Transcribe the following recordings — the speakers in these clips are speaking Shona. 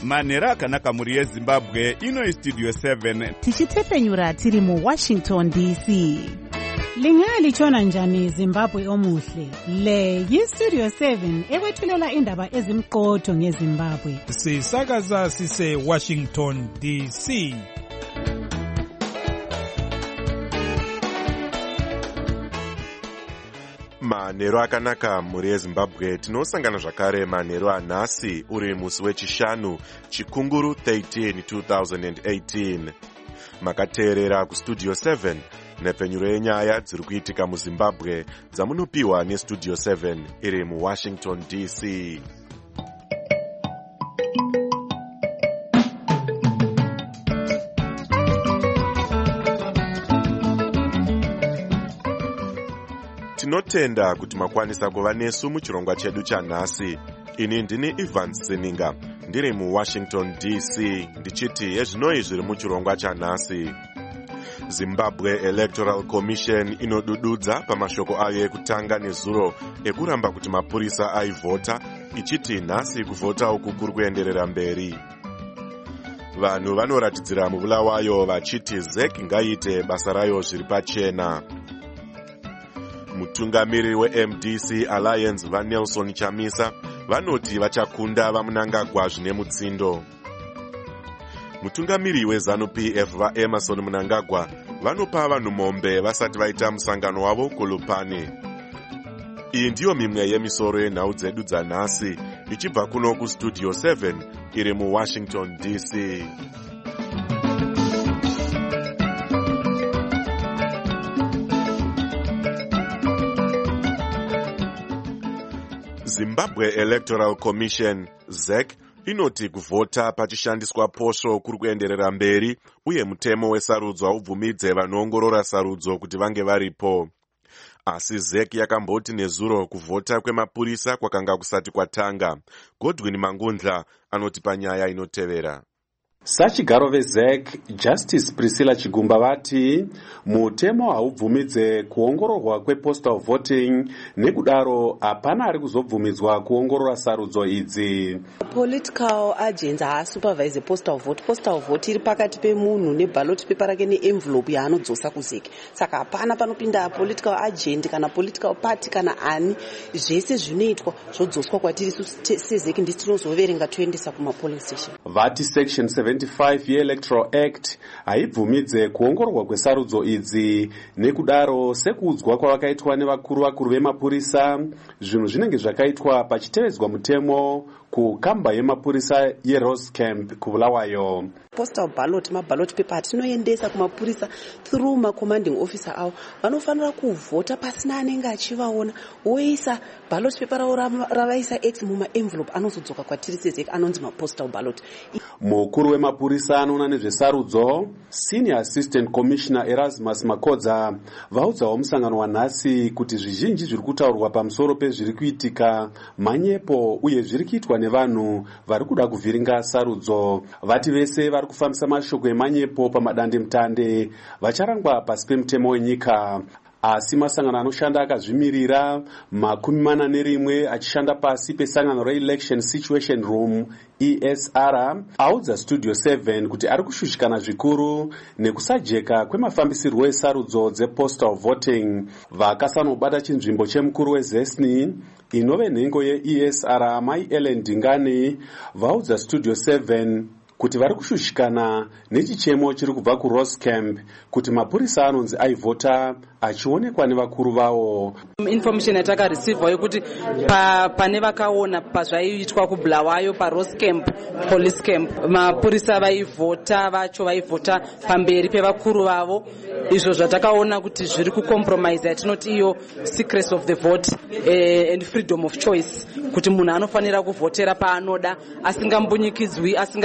manhero akanaka mhuri yezimbabwe. Ino Studio 7 tichitepfenyura tiri muWashington DC. Lingalitshona njani Zimbabwe omuhle? Le yiStudio 7 ekwethulela indaba ezimqotho ngeZimbabwe. Sisakaza sise Washington DC. Manhero akanaka mhuri yeZimbabwe. Tinosangana zvakare manhero anhasi uri musi wechishanu Chikunguru 13 2018. Makateerera kuStudio 7 nepfenyuro yenyaya dziri kuitika muZimbabwe dzamunopiwa neStudio 7 iri muWashington DC. Tinotenda kuti makwanisa kuva nesu muchirongwa chedu chanhasi. Ini ndini Ivan Seninga ndiri muWashington DC ndichiti ezvinoi zviri muchirongwa chanhasi. Zimbabwe Electoral Commission inodududza pamashoko ayo ekutanga nezuro ekuramba kuti mapurisa aivhota, ichiti nhasi kuvhota uku kuri kuenderera mberi. Vanhu vanoratidzira mubulawayo vachiti ZEC ngaiite basa rayo zviri pachena. Mutungamiriri weMDC Alliance vaNelson Chamisa vanoti vachakunda vaMnangagwa zvine mutsindo. Mutungamiriri weZANU-PF vaEmerson Mnangagwa vanopa vanhu mombe vasati vaita musangano wavo kuLupane. Iyi ndiyo mimwe yemisoro yenhau dzedu dzanhasi ichibva kuno kuStudio 7 iri muWashington DC. Zimbabwe Electoral Commission ZEC inoti kuvhota pachishandiswa posvo kuri kuenderera mberi uye mutemo wesarudzo haubvumidze vanoongorora sarudzo kuti vange varipo. Asi ZEC yakamboti nezuro kuvhota kwemapurisa kwakanga kusati kwatanga. Godwin Mangundla anoti panyaya inotevera. Sachigaro veZEC Justice Priscilla Chigumba vati mutemo haubvumidze kuongororwa kwepostal voting, nekudaro hapana ari kuzobvumidzwa kuongorora sarudzo idzi. Political agents haasupervise postal vote. Postal vote iri pakati pemunhu neballot paper rake neenvelope yaanodzosa kuZEC. Saka hapana panopinda political agent kana political party kana ani. Zvese zvinoitwa zvodzoswa kwatiri seZEC ndisi tinozoverenga toendesa kumapolice station. Vati section 75 yeElectoral Act haibvumidze kuongororwa kwesarudzo idzi, nekudaro sekuudzwa kwavakaitwa nevakuru vemapurisa, zvinhu zvinenge zvakaitwa pachitevedzwa mutemo kukamba yemapurisa yeRoscamp kuBulawayo. Postal ballot, maballot paper tinoendesa kumapurisa through commanding officer avo. Vanofanira kuvhota pasina anenge achivaona. Woisa ballot paper ravo ravaisa X mumaenvelope anozodzoka kwatiri seZEC anonzi mapostal ballot. Mukuru wemapurisa anoona nezvesarudzo Senior Assistant Commissioner Erasmus Makodza vaudzawo musangano wanhasi kuti zvizhinji zviri kutaurwa pamusoro pezviri kuitika manyepo uye zviri kuitwa nevanhu vari kuda kuvhiringa sarudzo. Vati vese vari kufambisa mashoko emanyepo pamadandemutande vacharangwa pasi pemutemo wenyika. Asi masangano anoshanda akazvimirira 41 achishanda pasi pesangano reElection Situation Room ESR audza Studio 7 kuti ari kushushikana zvikuru nekusajeka kwemafambisirwo esarudzo dzepostal voting. Vakasanobata chinzvimbo chemukuru weZESNI inove nhengo yeESR Mai Ellen Dingani vaudza Studio 7 kuti vari kushushikana nechichemo chiri kubva kuRoscamp kuti mapurisa anonzi aivhota achionekwa nevakuru vavo. Information yatakareceive yekuti pane vakaona pazvaiitwa kuBulawayo paRoscamp police camp mapurisa vaivhota vacho vaivhota pamberi pevakuru vavo. Izvo zvatakaona kuti zviri kucompromise yatinoti iyo secrecy of the vote and freedom of choice, kuti munhu anofanira kuvhotera paanoda asingambunyikidzwi asingavhundutswi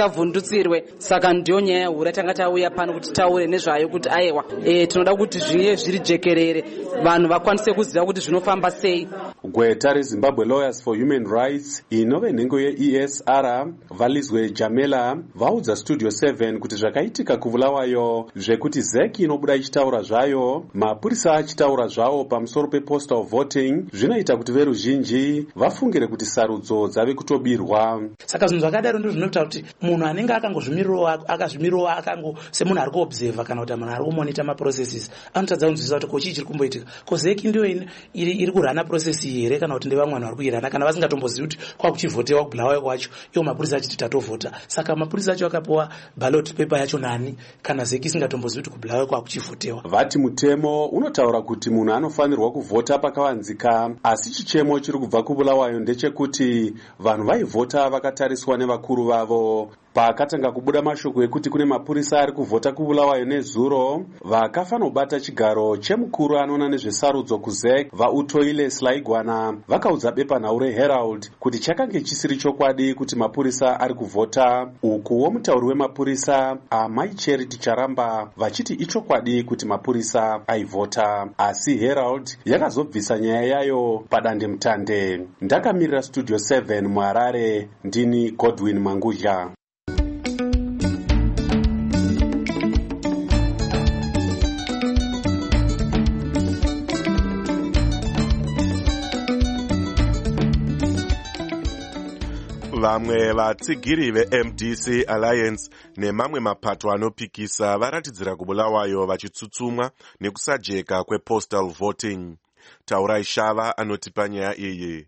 itutsirwe. Saka ndiyo nyaya huru tanga tauya pano kuti taure nezvayo kuti aiwa tinoda kuti zviye zviri jekerere vanhu vakwanise kuziva kuti zvinofamba sei. Gweta reZimbabwe Lawyers for Human Rights inove nhengo yeESR Valizwe Jamela vaudza Studio 7 kuti zvakaitika kuvulawayo zvekuti ZEC inobuda ichitaura zvayo, mapurisa achitaura zvawo pamusoro pepostal voting zvinoita kuti veruzhinji vafungire kuti sarudzo dzave kutobirwa. Saka zvinhu zvakadaro ndizvo zvinoita kuti munhu anenge akazvimiriwa akango semunhu ari kuobserva kana kuti munhu ari kumonita maprocesses anotadza kunzwisisa kuti kochii chiri kumboitika, ko ZEC ndiyo iri kurana process iyi here kana kuti ndevamwe vanhu vari kuirana, kana vasingatombozivi kuti kwakuchivotewa kubulawayo kwacho iwo mapurisa achiti tatovhota. Saka mapurisa acho akapiwa ballot paper yacho nani kana ZEC isingatombozivi kuti kubulawayo kwakuchivotewa. Vati mutemo unotaura kuti munhu anofanirwa kuvhota pakavanzika, asi chichemo chiri kubva kubulawayo ndechekuti vanhu vaivhota vakatariswa nevakuru vavo. Pakatanga kubuda mashoko ekuti kune mapurisa ari kuvhota kubulawayo nezuro, vakafanobata chigaro chemukuru anoona nezvesarudzo kuZEC vaUtoile Slaigwana vakaudza bepanhau reHerald kuti chakange chisiri chokwadi kuti mapurisa ari kuvhota, ukuwo mutauri wemapurisa Amai Charity Charamba vachiti ichokwadi kuti mapurisa aivhota, asi Herald yakazobvisa nyaya yayo padandemutande. Ndakamirira Studio 7 muHarare, ndini Godwin Mangudya. Vamwe vatsigiri veMDC Alliance nemamwe mapato anopikisa varatidzira kubulawayo vachitsutsumwa nekusajeka kwepostal voting. Taurai Shava anotipa nyaya iyi.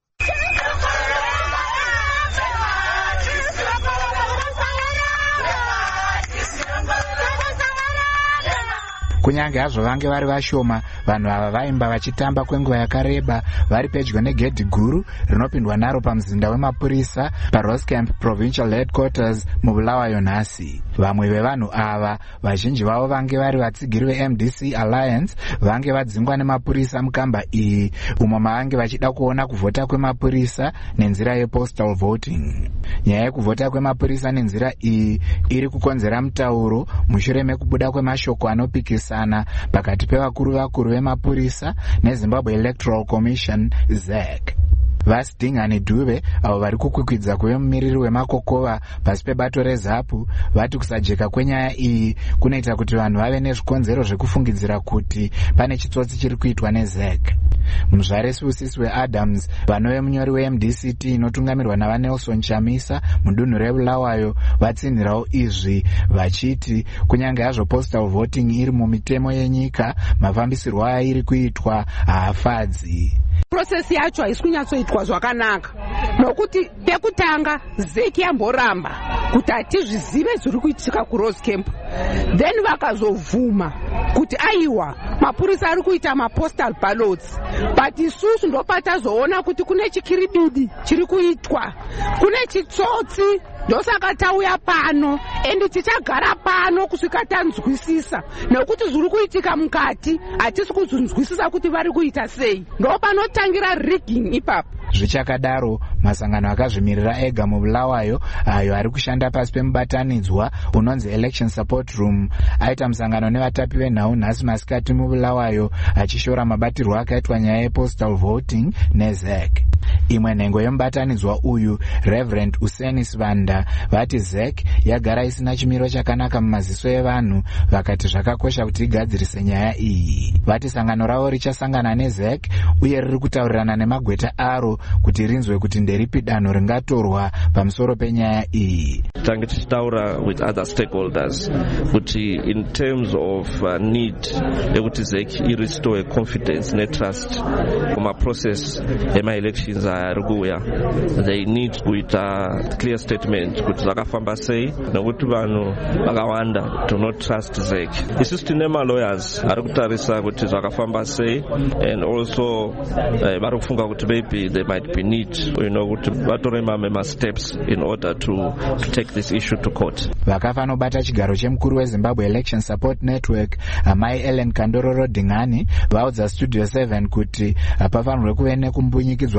Kunyange hazvo vange vari vashoma, vanhu ava vaimba vachitamba kwenguva yakareba vari pedyo negedhi guru rinopindwa naro pamuzinda wemapurisa paRoscamp Provincial Headquarters mubulawayo nhasi. Vamwe vevanhu ava, vazhinji vavo vange vari vatsigiri veMDC Alliance, vange vadzingwa nemapurisa mukamba iyi umo mavange vachida kuona kuvhota kwemapurisa nenzira yepostal voting. Nyaya yekuvhota kwemapurisa nenzira iyi iri kukonzera mutauro mushure mekubuda kwemashoko anopikisa pakati pevakuru vemapurisa neZimbabwe Electoral Commission ZEC. Vasidingani Dube avo vari kukwikwidza kuve mumiriri wemakokova pasi pebato reZAPU vati kusajeka kwenyaya iyi kunoita kuti vanhu vave nezvikonzero zvekufungidzira kuti pane chitsotsi chiri kuitwa neZEC. Muzvaresi usisi weAdams vanove munyori weMDCT inotungamirwa navaNelson Chamisa mudunhu rebulawayo vatsinhirawo izvi vachiti kunyange hazvo postal voting iri mumitemo yenyika, mafambisirwo airi kuitwa haafadzi. Process yacho haisi kunyatsoitwa zvakanaka nokuti pekutanga ZEC yamboramba kuti hatizvizive zviri kuitika kuRoscamp, then vakazovhuma kuti aiwa mapurisa ari kuita mapostal ballots, but isusu ndopatazoona kuti kune chikiribidi chiri kuitwa, kune chitsotsi. Ndosaka tauya pano endi tichagara pano kusvika tanzwisisa nekuti zviri kuitika mukati hatisi kuzvinzwisisa kuti vari kuita sei. Ndopanotangira rigging ipapo. Zvichakadaro, masangano akazvimirira ega mubulawayo ayo ari kushanda pasi pemubatanidzwa unonzi Election Support Room aita musangano nevatapi venhau nhasi masikati mubulawayo achishora mabatirwo akaitwa nyaya yepostal voting neZEC. Imwe nhengo yemubatanidzwa uyu, Reverend Useni Svanda, vati ZEC yagara isina chimiro chakanaka mumaziso evanhu, vakati zvakakosha kuti igadzirise nyaya iyi. Vati sangano ravo richasangana neZEC uye riri kutaurirana nemagweta aro kuti rinzwe kuti nderipi danho ringatorwa pamusoro penyaya iyi. Tange tichitaura with other stakeholders kuti in terms of need yekuti ZEC irestore confidence netrust mumaprocess ema-elections ari kuuya, they need kuita clear statement kuti zvakafamba sei nekuti vanhu vakawanda do not trust ZEC. Isusu tine ma-lawyers ari kutarisa kuti zvakafamba sei, and also vari kufunga kuti maybe there might be need kuti vatore mamwe ma-steps in order to take this issue to court. Vakafanobata chigaro chemukuru weZimbabwe Election Support Network Amai Ellen Kandororo Dingani vaudza Studio 7 kuti hapafanirwe kuve nekumbunyikidzwa kwevanhu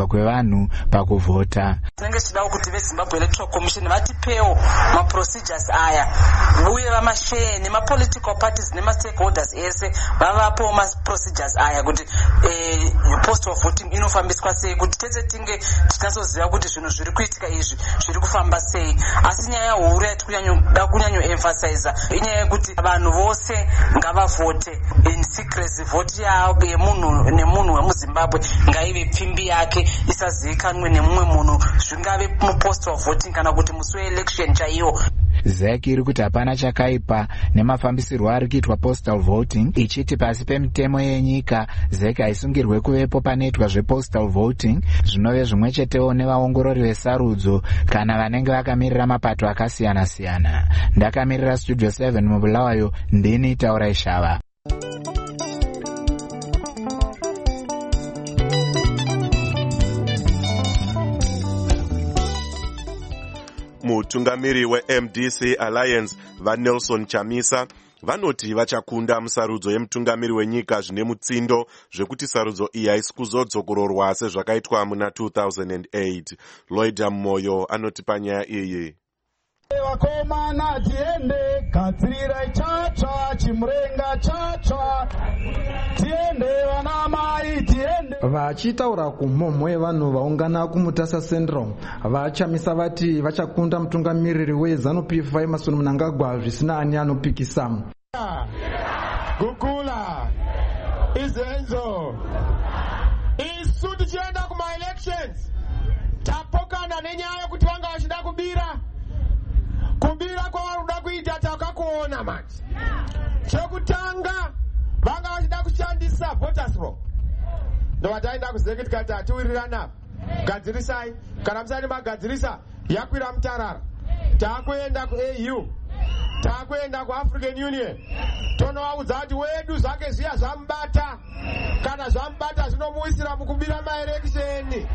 vanhu pakuvhota. Tinenge tichida kuti veZimbabwe Electoral Commission vatipewo maprocedures aya uye vamashare nemapolitical parties nemastakeholders ese vavapo maprocedures aya kuti postal voting inofambiswa sei kuti tese tinge tichazoziva kuti zvinhu zviri kuitika izvi zviri kufamba sei. Asi nyaya huru yatikuda kunyanyoemphasize inyaya yekuti vanhu vose ngavavote in secrecy. Vote yavo yemunhu nemunhu wemuZimbabwe ngaive pfimbi yake isazivikanwe nemumwe munhu, zvingave mupostal voting kana kuti musi weelection chaiwo. ZEC iri kuti hapana chakaipa nemafambisirwo ari kuitwa postal voting, ichiti pasi pemitemo yenyika ZEC haisungirwe kuvepo panoitwa zvepostal voting zvinove zvimwe chetewo nevaongorori vesarudzo kana vanenge vakamirira mapato akasiyana-siyana. Ndakamirira Studio 7 muBulawayo, ndini Taurai Shava. Mutungamiri weMDC Alliance vaNelson Chamisa vanoti vachakunda musarudzo yemutungamiri wenyika zvine mutsindo zvekuti sarudzo iyi haisi kuzodzokororwa sezvakaitwa muna 2008. Lloyd Moyo anoti panyaya iyi. Vakomana tiende gadzirirai chatsva chimurenga chatsva tiende vanamai tiende. Vachitaura kumhomho yevanhu vaungana kuMutasa Central, vaChamisa vati vachakunda mutungamiriri weZANU-PF Emmerson Mnangagwa zvisina ani anopikisa. Gukula izenzo isu tichienda kuma-elections tapokana nenyaya yekuti vanga vachida kubira kwavari kuda kuita takakuona manje. Chekutanga vanga vachida kushandisa voters roll, ndovataenda kuZEC tikati hatiwirirana gadzirisai, kana musati magadzirisa yakwira mutarara, takuenda kuAU, takuenda kuAfrican Union, tonovaudza kuti wedu zvake zviya zvamubata, kana zvamubata zvinomuisira mukubira maelekisheni.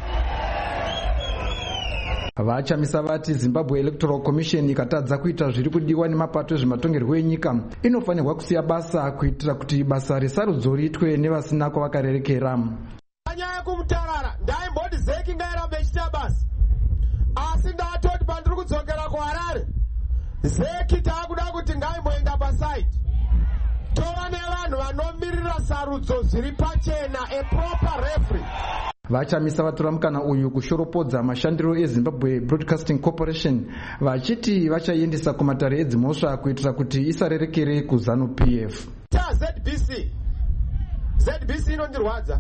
VaChamisa vati Zimbabwe Electoral Commission ikatadza kuita zviri kudiwa nemapato ezvematongerwo enyika inofanirwa kusiya basa kuitira kuti basa resarudzo riitwe nevasina kwavakarerekera. Nyaya yekumutarara ndaimboti ZEC ngairambe ichiita basa, asi ndatoti pandiri kudzokera kuHarare ZEC taakuda kuti ngaimboenda pasaiti tova nevanhu vanomirira sarudzo zviri pachena, a proper referee. VaChamisa vatora mukana uyu kushoropodza mashandiro eZimbabwe Broadcasting Corporation vachiti vachaiendesa kumatare edzimhosva kuitira kuti isarerekere kuZANU-PF. ZBC inondirwadza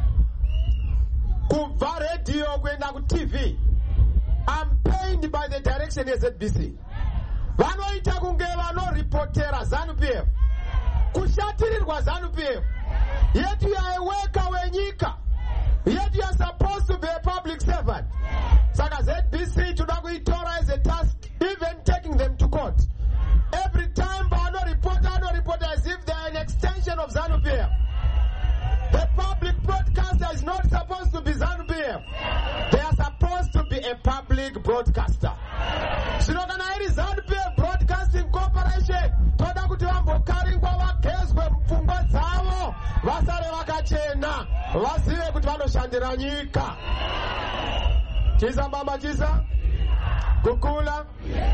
kubva radio kuenda kuTV. I'm pained by the direction yeZBC. Vanoita kunge vanoripotera ZANU-PF, kushatirirwa ZANU-PF. Yet you are a worker wenyika. Yet you are supposed to be a public servant. Saka ZBC toda kuitora as a task, even taking them to court. Every time no report as if they are an extension of ZANU-PF. The public broadcaster is not supposed to be ZANU-PF. They are supposed to be a public broadcaster. Sinokana iri ZANU-PF Broadcasting Corporation toda kuti vambokaringwa vagezwe mupfungwa dzavo vasare vakachena vazive kuti vanoshandira nyika. Chisa mama chisa Gukula.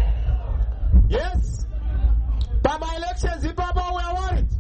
Yes, pama-elections ipapo we are worried.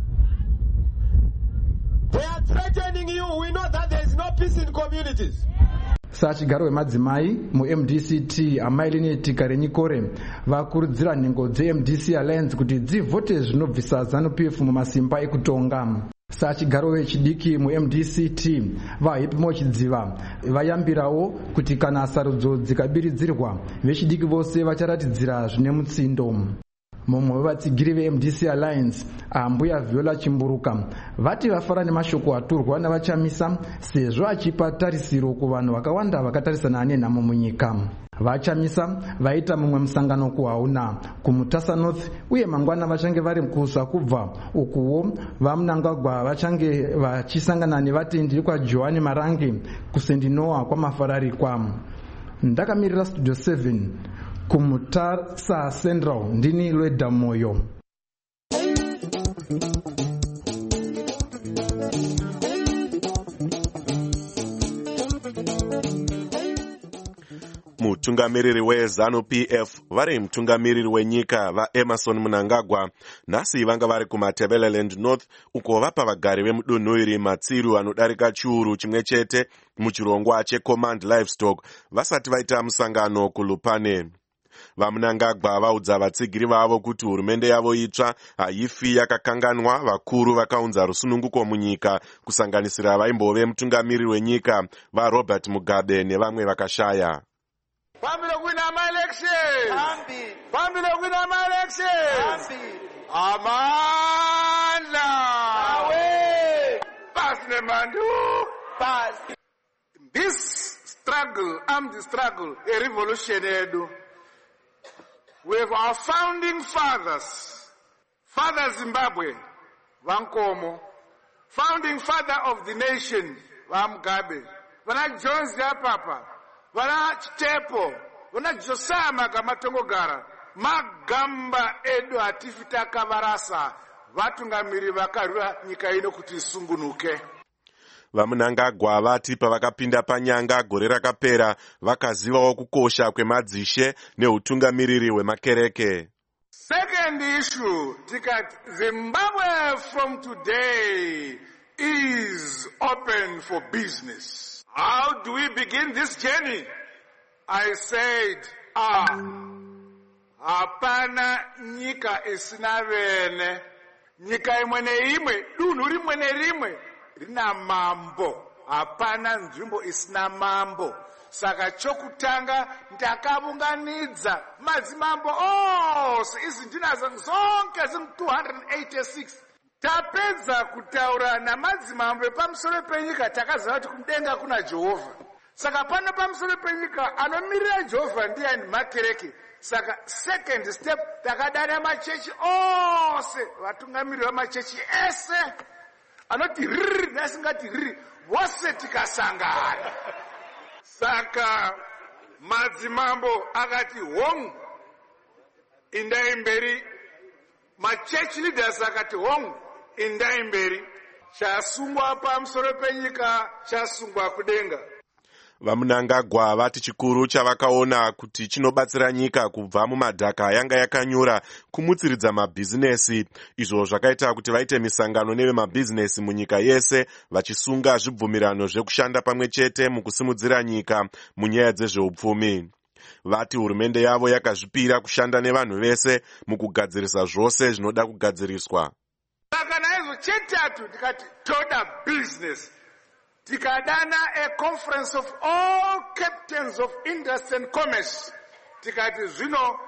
They are threatening you. We know that there is no peace in communities. Sachigaro wemadzimai muMDCT Amailineti Karenyikore vakurudzira nhengo dzeMDC Alliance kuti dzivhote zvinobvisa ZANU-PF mumasimba ekutonga. Sachigaro wechidiki muMDCT vaHappy Mochidziva vayambirawo kuti kana sarudzo dzikabiridzirwa vechidiki vose vacharatidzira zvine mutsindo. Mumwe wevatsigiri veMDC Alliance Ambuya Viola Chimburuka vati vafara nemashoko aturwa navaChamisa sezvo achipa tarisiro kuvanhu vakawanda vakatarisana nenhamo munyika. VaChamisa vaita mumwe musangano kuHauna kuMutasa North uye mangwana vachange vari kusva kubva ukuwo vaMnangagwa vachange vachisangana nevatendi kwaJohani Marange kuSendinoa kwamafararikwa. Ndakamirira Studio 7 kuMutasa Central ndini Lloyd Moyo. Mutungamiriri weZANU-PF vari mutungamiriri wenyika vaEmerson Mnangagwa nhasi vanga vari kuMatabeleland North uko vapa vagari vemudunhu iri matsiru anodarika chiuru chimwe chete muchirongwa cheCommand Livestock vasati vaita musangano kuLupane. VaMnangagwa vaudza vatsigiri vavo kuti hurumende yavo itsva haifi yakakanganwa vakuru vakaunza rusununguko munyika kusanganisira vaimbove mutungamiriri wenyika vaRobert Mugabe nevamwe vakashaya. Pambile kwina ma-election. Pambile kwina ma-election. Amandla. Awe. Pass nemandu. Pass. This struggle, armed struggle, a revolution edu. We have our founding fathers. Father Zimbabwe, Wankomo. Founding father of the nation, Mugabe. Wana Jones ya Papa. Wana Chitepo, wana Josiah Magatongogara, magamba edu atifita kavarasa, vatungamiri vakarura nyika ino kuti isungunuke. VaMnangagwa vati pavakapinda panyanga gore rakapera vakazivawo kukosha kwemadzishe neutungamiriri hwemakereke. Second issue, tikati Zimbabwe from today is open for business. How do we begin this journey? I said, hapana nyika isina vene. Nyika imwe neimwe, dunhu rimwe nerimwe, rina mambo. Hapana nzvimbo isina mambo. Saka chokutanga ndakavunganidza madzimambo ose izi ndinazo zonke zim 286. Tapedza kutaura namadzimambo epamusoro penyika takaziva kuti kudenga kuna Jehovha. Saka pano pamusoro penyika anomirira Jehovha ndiani? Makereke. Saka second step takadana machechi ose, vatungamiriri vamachechi ese anoti riri nasingati riri vose tikasangana. Saka madzimambo akati hong indai mberi, machurch leaders akati hong indai mberi, chasungwa pamusoro penyika chasungwa kudenga. VaMnangagwa vati chikuru chavakaona kuti chinobatsira nyika kubva mumadhaka yanga yakanyura kumutsiridza mabhizinesi, izvo zvakaita kuti vaite misangano nevemabhizinesi munyika yese vachisunga zvibvumirano zvekushanda pamwe chete mukusimudzira nyika munyaya dzezveupfumi. Vati hurumende yavo yakazvipira kushanda nevanhu vese mukugadzirisa zvose zvinoda kugadziriswa. Saka naizvo chetatu tikati toda business. Tikadana a conference of all captains of industry and commerce. Tikati zvino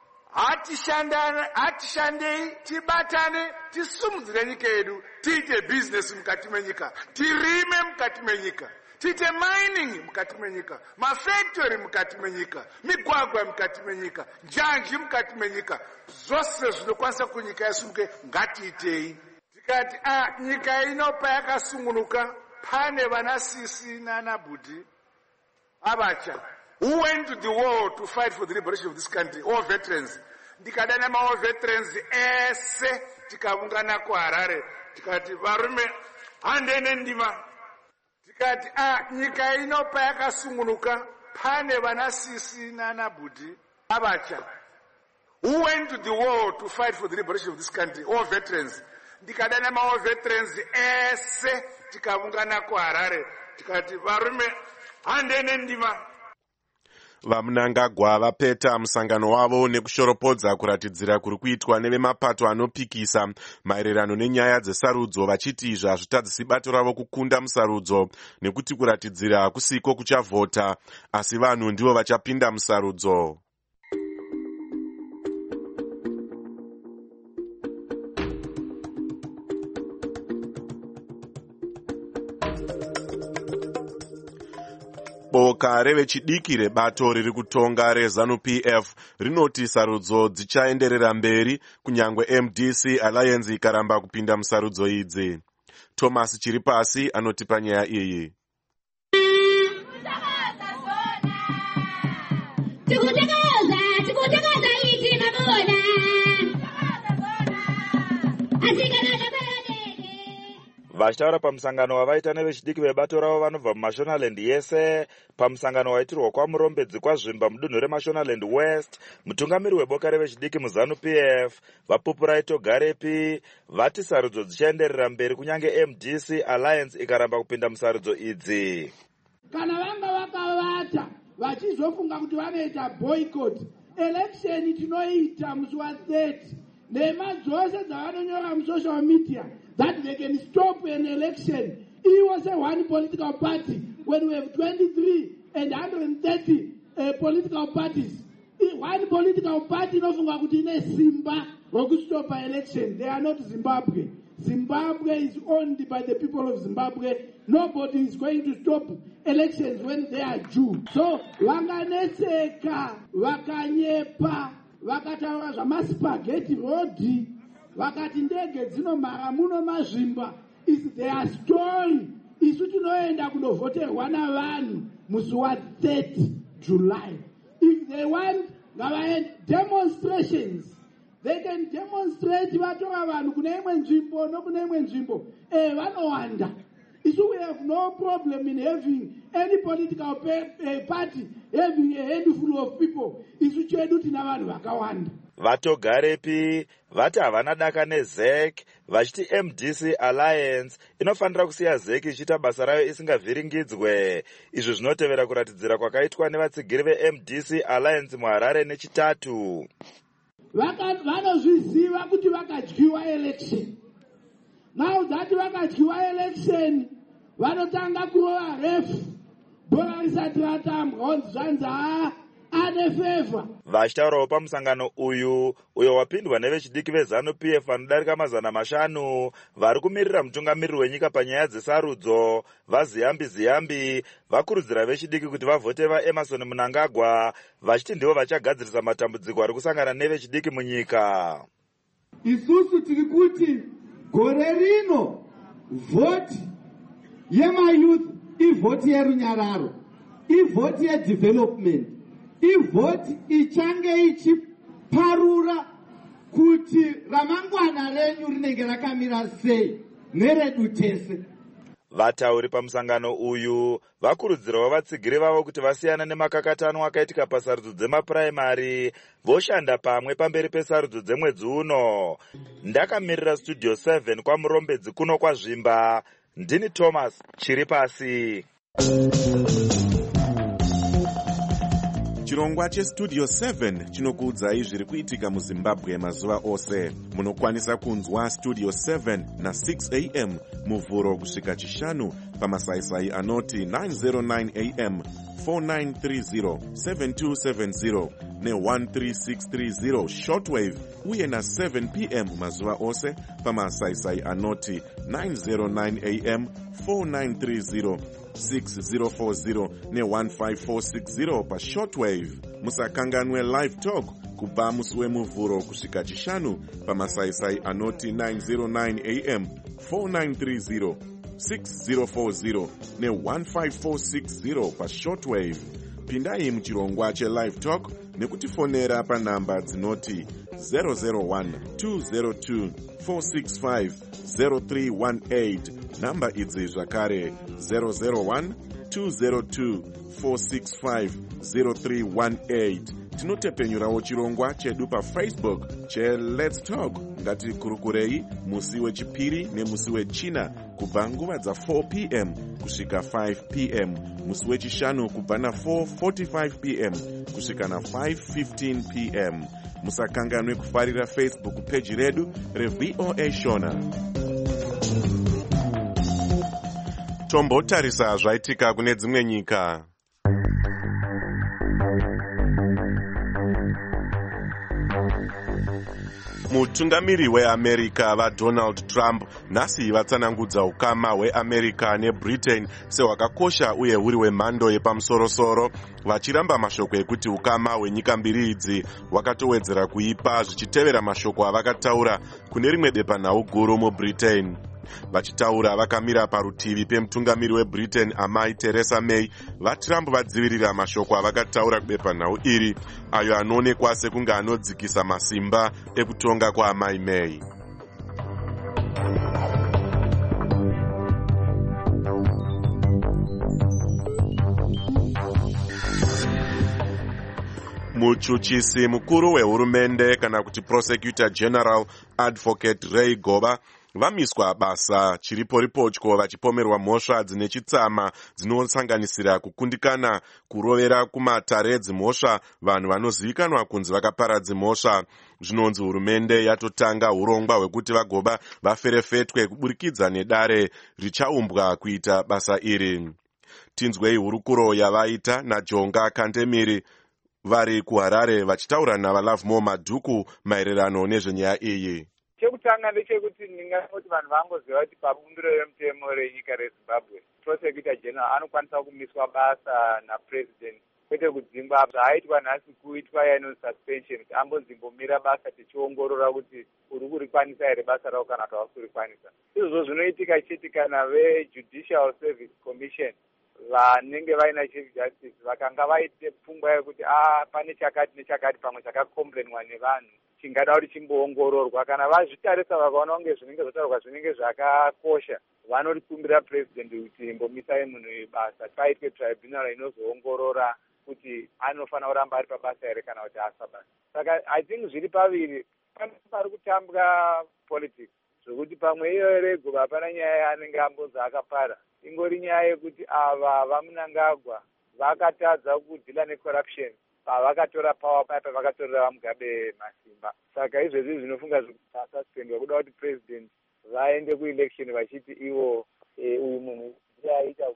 hatishandei tibatane tisumudzire nyika yedu, tiite business mukati menyika, tirime mukati menyika, tiite mining mukati menyika, mafactory mukati menyika, migwagwa mukati menyika, njanji mukati menyika, zvose zvinokwanisa kunyika yasumuke ngatiitei. Tikati nyika ino payakasungunuka pane vanasisi nanabudi abacha who went to the war to fight for the liberation of this country, all veterans. Ndikadana all veterans ese tikavungana kuHarare tikati varume handene ndima. Tikati nyika ino payakasungunuka pane vanasisi nanabudi abacha who went to the war to fight for the liberation of this country, all veterans. Ndikadana all veterans ese tikavungana kuHarare tikati varume handene ndima. VaMnangagwa vapeta musangano wavo nekushoropodza kuratidzira kuri kuitwa nevemapato anopikisa maererano nenyaya dzesarudzo, vachiti izvi hazvitadzisi bato ravo kukunda musarudzo nekuti kuratidzira kusiko kuchavhota asi vanhu ndivo vachapinda musarudzo. Boka revechidiki rebato riri kutonga reZANU-PF rinoti sarudzo dzichaenderera mberi kunyangwe MDC Alliance ikaramba kupinda musarudzo idzi. Thomas Chiripasi anotipa nyaya iyi. Vachitaura pamusangano wavaita nevechidiki vebato ravo vanobva muMashonaland yese pamusangano waitirwa kwaMurombedzi kwaZvimba mudunhu reMashonaland West, mutungamiri weboka revechidiki muZANU-PF vaPupurai Togarepi vati sarudzo dzichaenderera mberi kunyange MDC Alliance ikaramba kupinda musarudzo idzi. Kana vanga vakavata vachizofunga kuti vanoita boycott election tinoita musi wa30 nema dzose dzavanonyora musocial media that they can stop an election. He was a one political party when we have 23 and 130 political parties. One political party inofunga kuti ine simba rokustop an election. They are not Zimbabwe. Zimbabwe is owned by the people of Zimbabwe. Nobody is going to stop elections when they are due. So vanganeseka vakanyepa vakataura zvamaspaghetti road vakati ndege dzinomhara muno mazvimba is their story. Isu tinoenda kunovhoterwa navanhu musi wa30 July. If they want demonstrations, they can demonstrate vatora vanhu kune imwe nzvimbo nokune imwe nzvimbo vanowanda. So we have no problem in having any political party having a handful of people. Isu chedu tina vanhu vakawanda. Vatogarepi vati havana daka neZEC vachiti MDC Alliance inofanira kusiya ZEC ichiita basa rayo isingavhiringidzwe. Izvi zvinotevera kuratidzira kwakaitwa nevatsigiri veMDC Alliance muHarare neChitatu. Vanozviziva kuti vakadyiwa election. Now that vakadyiwa election vanotanga kurova refu bhora risati ratambwa onzi zvanzi ane favor. Vachitaurawo pamusangano uyo wapindwa nevechidiki veZANU-PF vanodarika 500 vari kumirira mutungamiriri wenyika panyaya dzesarudzo vaZiyambi vakurudzira vechidiki kuti vavhote vaEmerson Mnangagwa vachiti ndivo vachagadzirisa matambudziko ari kusangana nevechidiki munyika. Isusu tiri kuti gore rino vhoti yemayouth ivhoti yerunyararo, ivhoti yedevelopment, ivhoti ichange ichiparura kuti ramangwana renyu rinenge rakamira sei neredu tese. Vatauri pamusangano uyu vakurudzirawo vatsigiri vavo kuti vasiyana nemakakatano akaitika pasarudzo dzemapuraimari voshanda pamwe pamberi pesarudzo dzemwedzi uno. Ndakamirira Studio 7 kwaMurombedzi kuno kwaZvimba, ndini Thomas Chiripasi. Chirongwa cheStudio 7 chinokuudzai zviri kuitika muZimbabwe mazuva ose. Munokwanisa kunzwa Studio 7 na 6 am muvhuro kusvika chishanu pamasaisai anoti 909 am, 4930, 7270 ne13630 shortwave uye na 7 pm mazuva ose pamasaisai anoti 909 am, 4930, 6040 ne15460 pashortwave. Musakanganwe live talk kubva musi wemuvhuro kusvika chishanu pamasaisai anoti 909 am, 4930, 6040 ne15460 pashortwave. Pindai muchirongwa chelive talk nekutifonera panhamba dzinoti 001 202 465 0318. Namba idzi zvakare 001 202 465 0318. Tinotepenyurawo chirongwa chedu paFacebook cheLet's Talk. Ngatikurukurei musi wechipiri nemusi wechina kubva nguva dza4 pm kusvika 5 pm, musi wechishanu kubva na4:45 pm kusvika na5:15 pm. Musakanganwe kufarira Facebook page redu reVOA Shona. Tombotarisa zvaitika kune dzimwe nyika. Mutungamiri weAmerica vaDonald Trump nhasi vatsanangudza ukama hweAmerica neBritain sehwakakosha uye huri hwemhando yepamusorosoro, vachiramba mashoko ekuti ukama hwenyika mbiri idzi hwakatowedzera kuipa zvichitevera mashoko avakataura kune rimwe bepanhau guru muBritain. Vachitaura vakamira parutivi pemutungamiri weBritain amai Theresa May, vaTrump vadzivirira mashoko avakataura kubepanhau iri ayo anoonekwa sekunge anodzikisa masimba ekutonga kwaamai May. muchuchisi mukuru wehurumende kana kuti prosecutor general advocate Ray Goba vamiswa basa chiriporipotyo vachipomerwa mhosva dzine chitsama dzinosanganisira kukundikana, kurovera kumatare edzimhosva vanhu vanozivikanwa kunzi vakaparadza mhosva. Zvinonzi hurumende yatotanga urongwa hwekuti vagoba vaferefetwe kuburikidza nedare richaumbwa kuita basa iri. Tinzwei hurukuro yavaita naJonga Kandemiri vari kuHarare vachitaura navaLovemore Madhuku maererano nezvenyaya iyi. Chekutanga ndechekuti ndingati vanhu vangoziva kuti pabumbiro remutemo renyika reZimbabwe prosecutor general anokwanisa kumiswa basa napresident, kwete kudzingwa zvaaitwa nhasi kuitwa yainonzi suspension, kuti ambozimbomira basa tichiongorora kuti uri kurikwanisa here basa ravo kana kuti hausirikwanisa. Izvozvo zvinoitika chete kana veJudicial Service Commission vanenge vaina chief justice vakanga vaite pfungwa yekuti pane chakati nechakati pamwe chakakomplainwa nevanhu chingada kuti chimboongororwa. Kana vazvitarisa vakaona kunge zvinenge zvotaurwa zvinenge zvakakosha, vanotikumbira president kuti imbomisai munhu basa, paitwe tribunal inozoongorora kuti anofanira kuramba ari pabasa here kana kuti asa basa. Saka I think zviri paviri, pari kutambwa politics zvokuti pamwe iyo Regoba hapana nyaya yaanenge ambonzi akapara, ingori nyaya yekuti ava vamunangagwa vakatadza kudhila necorruption pavakatora power pipe vakatorera vaMugabe masimba. Saka izvezvi zvinofunga zvasuspendwa kuda kuti president vaende kuelection vachiti ivo uyu munhu aita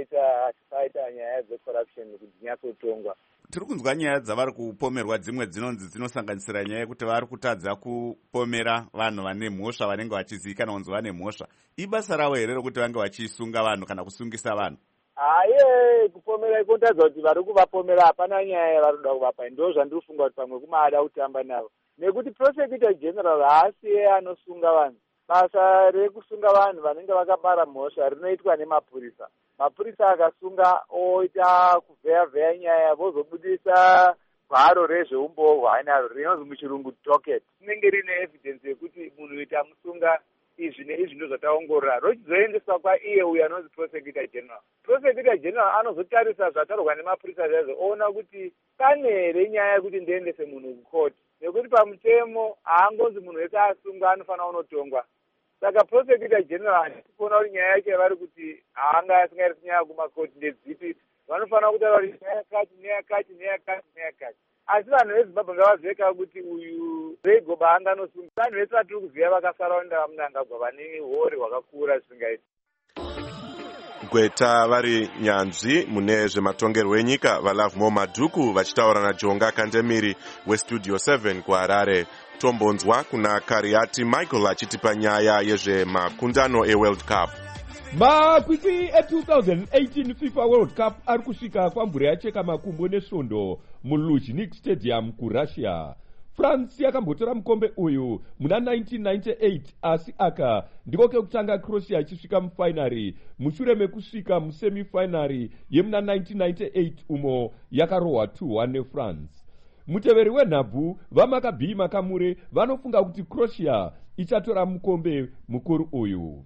paita nyaya dzecorruption kuti dzinyatsotongwa. Tiri kunzwa nyaya dzavari kupomerwa dzimwe dzinonzi dzinosanganisira nyaya yekuti vari kutadza kupomera vanhu vane mhosva vanenge vachizivikanwa kunzi vane mhosva. Ibasa ravo here rokuti vange vachisunga vanhu kana kusungisa vanhu? Aye, kupomera ikotadza kuti vari kuvapomera hapana nyaya yavari kuda kuvapa. Ndo zvandiri kufunga kuti pamwe kumaada kutamba navo, nekuti prosecutor general haasi anosunga vanhu. Basa rekusunga vanhu vanenge vakabara mhosva rinoitwa nemapurisa. Mapurisa akasunga oita kuvheya nyaya vozobudisa gwaro rezveumboo hwainaro rinonzi muchirungu docket, rinenge rine evidence yekuti munhu tamusunga izvi neizvi ndo zvataongorora, rochizoendeswa kwaiye uyo anonzi prosecutor general. Prosecutor general anozotarisa zvataurwa nemapurisa zvaizvo oona kuti pane here nyaya yekuti ndiendese munhu kukoti, nekuti pamutemo haangonzi munhu wese asungwa anofanira kunotongwa. Saka prosecutor general achikuona kuti nyaya yacho yavari kuti haanga asingairisi nyaya kumakoti ndedzipi, vanofanira kutaura kuti nyaya yakati neyakati neyakati neyakati. Asi vanhu veZimbabwe ngavaziveka kuti uyu Regoba anganosunga. Vanhu vese vatiri kuziva vakasaraunda vamunangagwa vane hori hwakakura zvisingaiti. Gweta vari nyanzvi mune zvematongerwo enyika vaLovemore Madhuku vachitaura naJonga Kandemiri weStudio 7 kuHarare. Tombonzwa kuna Kariati Michael achitipa nyaya yezvemakundano eWorld Cup. Makwikwi e2018 FIFA World Cup ari kusvika kwamvura yacheka makumbo nesvondo muLuzhniki Stadium kuRussia. France yakambotora mukombe uyu muna 1998 asi aka ndiko kekutanga Croatia ichisvika mufainari mushure mekusvika musemifainari yemuna 1998 umo yakarohwa 2-1 neFrance. Muteveri wenhabvu vaMaccabi Makamure vanofunga kuti Croatia ichatora mukombe mukuru uyu.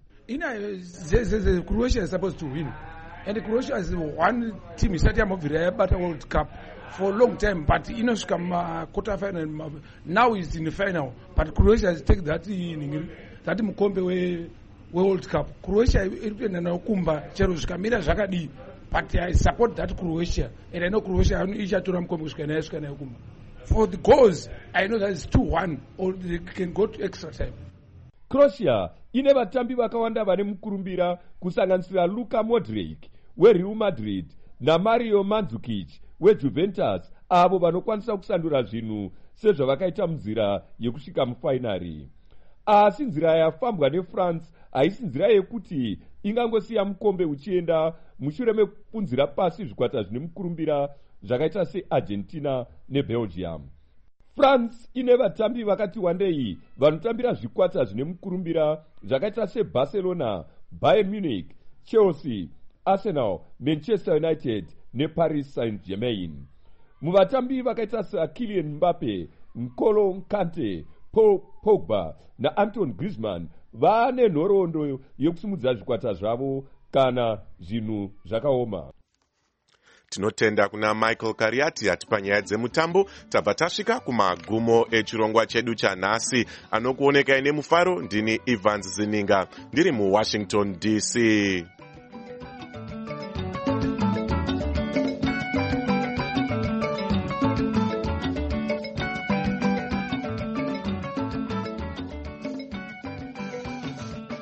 Croatia is supposed to win, and Croatia is one team isati yambobvira yabata World Cup for a long time, but inosvika quarter final. Now is in the final, but Croatia has taken that mukombe we World Cup. Croatia iripenda na kumba chero zvikamira zvakadi, but I support that Croatia, and I know Croatia ichatora mukombe kusvika nayo kumba. For the goals, I know that it's 2-1, or they can go to extra time. Croatia ine vatambi vakawanda vane mukurumbira kusanganisira Luka Modric weReal Madrid naMario Mandzukic weJuventus, avo vanokwanisa kusandura zvinhu sezvavakaita munzira yekusvika mufainari. Asi nzira yafambwa neFrance haisi nzira yekuti ingangosiya mukombe uchienda mushure mekupunzira pasi zvikwata zvine mukurumbira zvakaita seArgentina neBelgium. France ine vatambi vakati wandei vanotambira zvikwata zvine mukurumbira zvakaita seBarcelona, Bayern Munich, Chelsea, Arsenal, Manchester United neParis Saint-Germain. Muvatambi vakaita saKylian Mbappe, N'Golo Kante, Paul Pogba naAntoine Griezmann vane nhoroondo yekusimudza zvikwata zvavo kana zvinhu zvakaoma. tinotenda kuna Michael Kariati atipa nyaya dzemutambo. tabva tasvika kumagumo echirongwa chedu chanhasi. Anokuonekai nemufaro ndini Evans Zininga ndiri muWashington DC.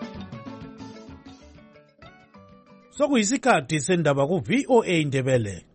Sokuyisikhathi sendaba ku VOA Ndebele.